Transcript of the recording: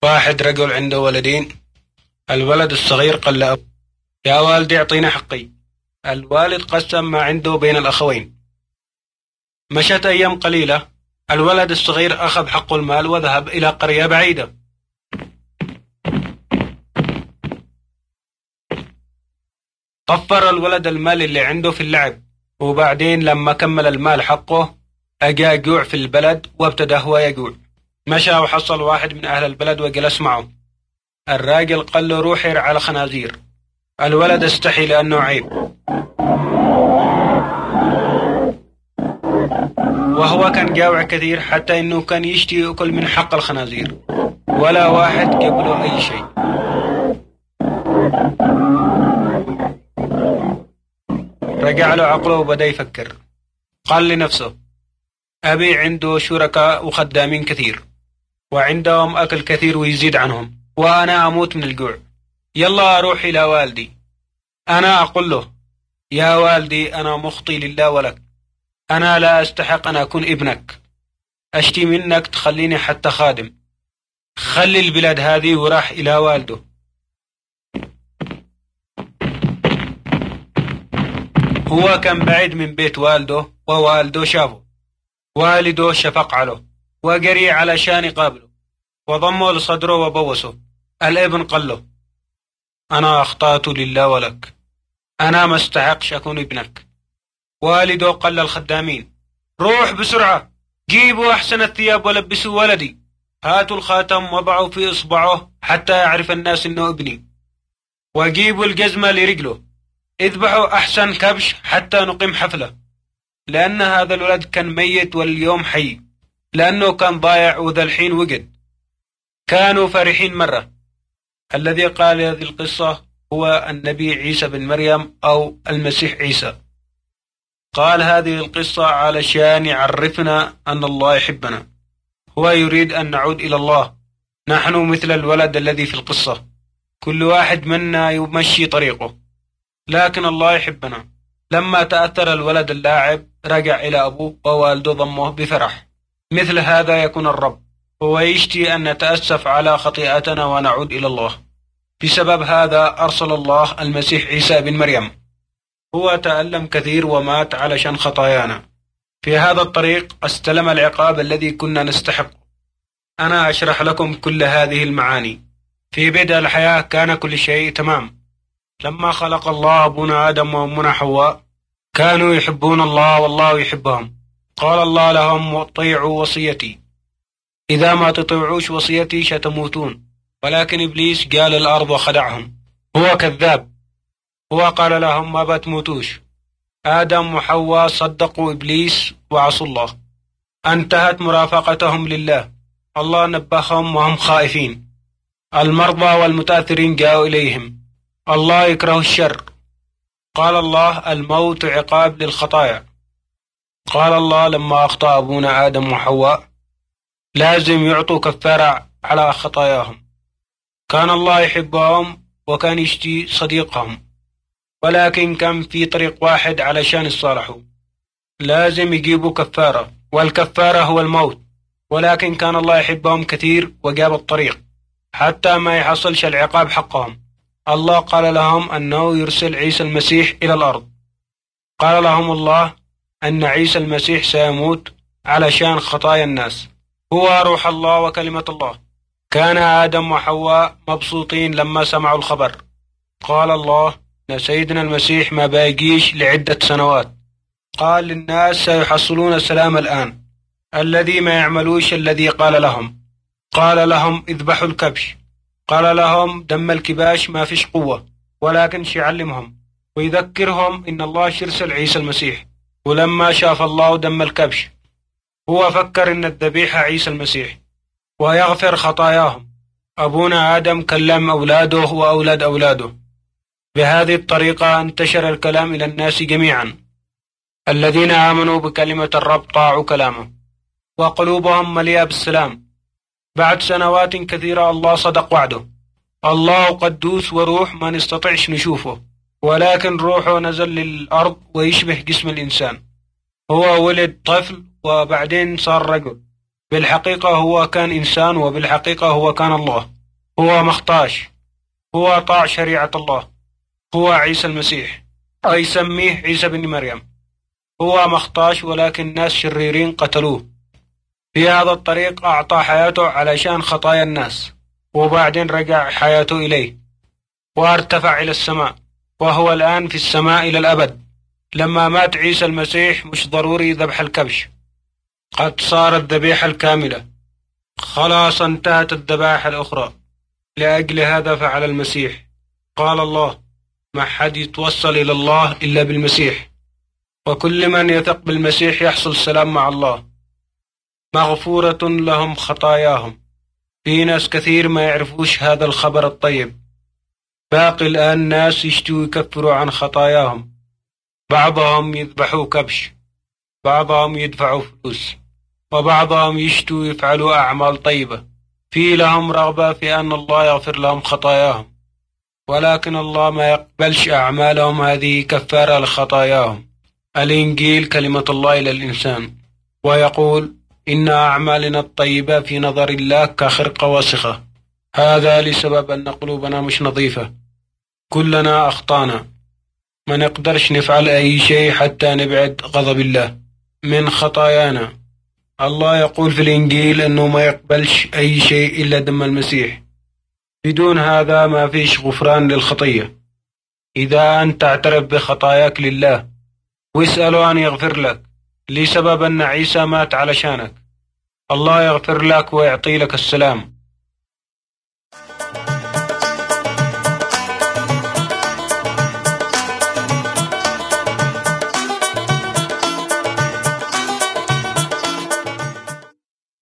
واحد رجل عنده ولدين. الولد الصغير قال لأبوه: يا والدي اعطينا حقي. الوالد قسم ما عنده بين الأخوين. مشت أيام قليلة، الولد الصغير أخذ حق المال وذهب إلى قرية بعيدة. طفر الولد المال اللي عنده في اللعب، وبعدين لما كمل المال حقه أجا جوع في البلد وابتدى هو يجوع. مشى وحصل واحد من أهل البلد وجلس معه. الراجل قال له: روح يرعى على خنازير. الولد استحي لأنه عيب، وهو كان جاوع كثير حتى إنه كان يشتي يأكل من حق الخنازير، ولا واحد جاب له أي شيء. رجع له عقله وبدأ يفكر. قال لنفسه: أبي عنده شركاء وخدامين كثير، وعندهم أكل كثير ويزيد عنهم، وأنا أموت من الجوع. يلا أروح إلى والدي، أنا أقول له: يا والدي، أنا مخطي لله ولك، أنا لا أستحق أن أكون ابنك، أشتي منك تخليني حتى خادم، خلي البلاد هذه. وراح إلى والده. هو كان بعيد من بيت والده، ووالده شافه. والده شفق عليه وجري علشان يقابله، وضمه لصدره وبوسه. الابن قال له: أنا أخطأت لله ولك، أنا ما استحقش أكون ابنك. والده قال للخدامين: روح بسرعة، جيبوا أحسن الثياب ولبسوا ولدي، هاتوا الخاتم وضعوا في إصبعه حتى يعرف الناس إنه ابني، وجيبوا الجزمة لرجله، اذبحوا أحسن كبش حتى نقيم حفلة، لأن هذا الولد كان ميت واليوم حي، لأنه كان ضايع وذا الحين وجد. كانوا فرحين مرة. الذي قال هذه القصة هو النبي عيسى بن مريم أو المسيح عيسى. قال هذه القصة علشان يعرفنا أن الله يحبنا، هو يريد أن نعود إلى الله. نحن مثل الولد الذي في القصة، كل واحد منا يمشي طريقه، لكن الله يحبنا. لما تأثر الولد اللاعب رجع إلى أبوه، ووالده ضمه بفرح. مثل هذا يكون الرب، هو يشتي أن نتأسف على خطيئتنا ونعود إلى الله. بسبب هذا أرسل الله المسيح عيسى بن مريم. هو تألم كثير ومات علشان خطايانا. في هذا الطريق استلم العقاب الذي كنا نستحقه. أنا أشرح لكم كل هذه المعاني. في بدء الحياة كان كل شيء تمام. لما خلق الله أبونا آدم وأمنا حواء كانوا يحبون الله والله يحبهم. قال الله لهم: اطيعوا وصيتي، إذا ما تطيعوش وصيتي ستموتون. ولكن إبليس قال الأرض وخدعهم، هو كذاب. هو قال لهم: ما بتموتوش. آدم وحواء صدقوا إبليس وعصوا الله. انتهت مرافقتهم لله. الله نبههم وهم خائفين. المرضى والمتأثرين جاءوا إليهم. الله يكره الشر. قال الله: الموت عقاب للخطايا. قال الله: لما أخطأ أبونا آدم وحواء لازم يعطوا كفارة على خطاياهم. كان الله يحبهم وكان يشتي صديقهم، ولكن كان في طريق واحد علشان يصالحوا، لازم يجيبوا كفارة، والكفارة هو الموت. ولكن كان الله يحبهم كثير وجاب الطريق حتى ما يحصلش العقاب حقهم. الله قال لهم أنه يرسل عيسى المسيح إلى الأرض. قال لهم الله أن عيسى المسيح سيموت علشان خطايا الناس. هو روح الله وكلمة الله. كان آدم وحواء مبسوطين لما سمعوا الخبر. قال الله أن سيدنا المسيح ما باقيش لعدة سنوات. قال للناس سيحصلون السلام الآن. الذي ما يعملوش الذي قال لهم. قال لهم: اذبحوا الكبش. قال لهم: دم الكباش ما فيش قوة، ولكن يعلمهم ويذكرهم إن الله يرسل عيسى المسيح. ولما شاف الله دم الكبش هو فكر إن الذبيحة عيسى المسيح ويغفر خطاياهم. أبونا آدم كلم أولاده وأولاد أولاده. بهذه الطريقة انتشر الكلام إلى الناس جميعا. الذين آمنوا بكلمة الرب طاعوا كلامه، وقلوبهم مليئة بالسلام. بعد سنوات كثيرة الله صدق وعده. الله قدوس وروح ما نستطيعش نشوفه، ولكن روحه نزل للأرض ويشبه جسم الإنسان. هو ولد طفل وبعدين صار رجل. بالحقيقة هو كان إنسان، وبالحقيقة هو كان الله. هو مختاش، هو طاع شريعة الله، هو عيسى المسيح، أو يسميه عيسى بن مريم. هو مختاش، ولكن ناس شريرين قتلوه. في هذا الطريق أعطى حياته علشان خطايا الناس، وبعدين رجع حياته إليه وارتفع إلى السماء، وهو الآن في السماء إلى الأبد. لما مات عيسى المسيح مش ضروري ذبح الكبش، قد صارت ذبيحة الكاملة، خلاص انتهت الذبائح الأخرى. لأجل هذا فعل المسيح. قال الله: ما حد يتوصل إلى الله إلا بالمسيح، وكل من يثق بالمسيح يحصل سلام مع الله، مغفورة لهم خطاياهم. في ناس كثير ما يعرفوش هذا الخبر الطيب. باقي الآن ناس يشتوا يكفروا عن خطاياهم، بعضهم يذبحوا كبش، بعضهم يدفعوا فلوس، وبعضهم يشتوا يفعلوا أعمال طيبة. في لهم رغبة في أن الله يغفر لهم خطاياهم، ولكن الله ما يقبلش أعمالهم هذه كفارة لخطاياهم. الإنجيل كلمة الله إلى الإنسان، ويقول: إن أعمالنا الطيبة في نظر الله كخرقة وسخة. هذا لسبب أن قلوبنا مش نظيفة، كلنا أخطانا، ما نقدرش نفعل أي شيء حتى نبعد غضب الله من خطايانا. الله يقول في الإنجيل أنه ما يقبلش أي شيء إلا دم المسيح، بدون هذا ما فيش غفران للخطية. إذا أنت اعترف بخطاياك لله واسأله أن يغفر لك، لسبب أن عيسى مات علشانك، الله يغفر لك ويعطي لك السلام.